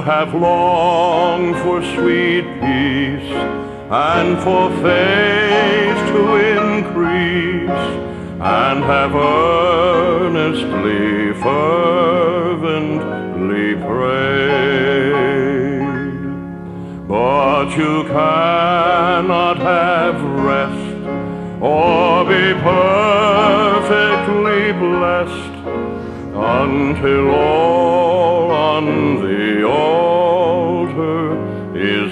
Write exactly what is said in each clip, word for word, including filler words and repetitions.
have longed for sweet peace and for faith to increase, and have earnestly, fervently prayed. But you cannot have rest or be perfectly blessed until all on the altar is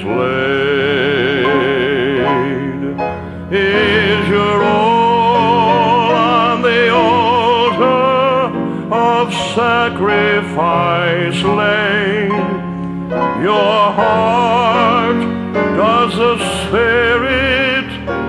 laid. Is your all on the altar of sacrifice laid? Your heart does the Spirit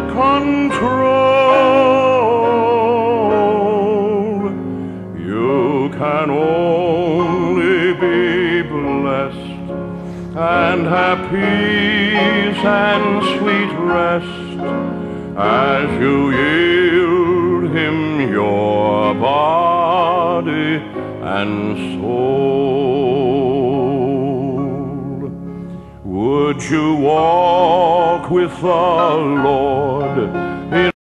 control? You can only be blessed and have peace and sweet rest as you yield Him your body and soul. Would you walk with the Lord in